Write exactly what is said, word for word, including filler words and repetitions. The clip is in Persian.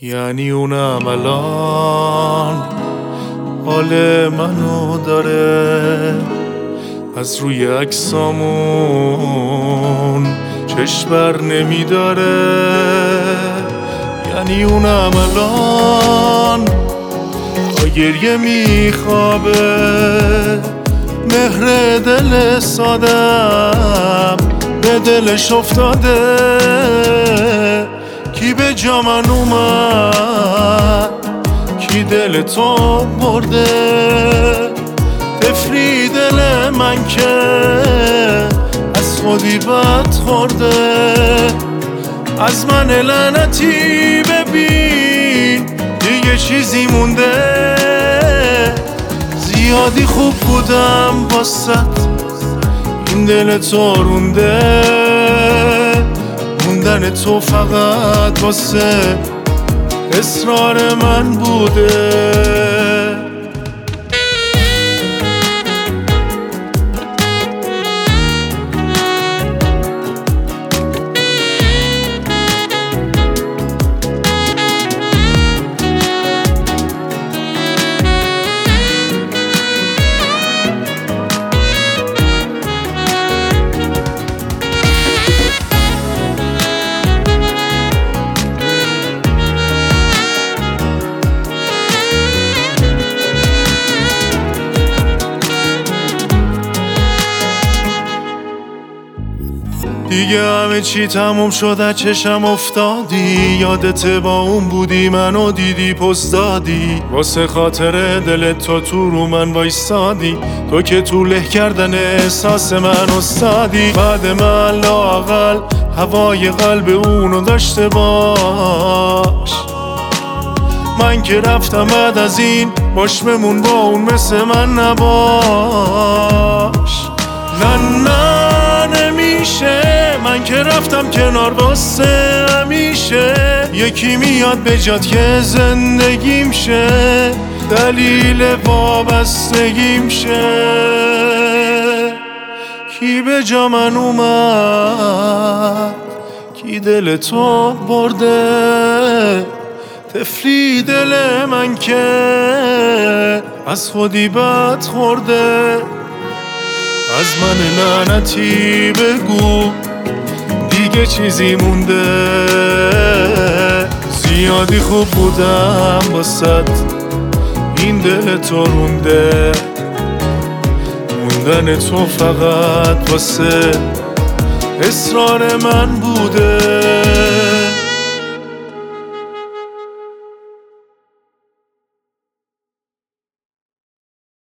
یعنی اونم الان حال منو داره، از روی عکسامون چشم بر نمیداره. یعنی اونم الان با گریه میخوابه، مهر دل سادم به دلش افتاده. کی به جا من اومد، کی دل تو برده؟ تفری دل من که از خودی بد خورده. از من لعنتی ببین دیگه چیزی مونده؟ زیادی خوب بودم واسط، این دل تو رونده. موندن تو فقط واسه اصرار من بوده. دیگه همه چی تموم شده، چشم افتادی. یادت با اون بودی، منو دیدی پست دادی. واسه خاطر دلت تو تو رو من وایستادی. تو که تو له کردن احساس من استادی. بعد من لااقل هوای قلب اونو داشته باش. من که رفتم بعد از این باش بمون، با اون مثل من نباش. نه نه نمیشه، من که رفتم کنار واسه همیشه. یکی میاد به جات که زندگیم شه، دلیل وابستگیم شه. کی به جا من اومد، کی دل تو برده؟ تفلی دل من که از خودی بد خورده. از من لعنتی بگو دیگه چیزی مونده؟ زیادی خوب بودم واسط، این دل تو رونده. موندن تو فقط واسه اصرار من بوده.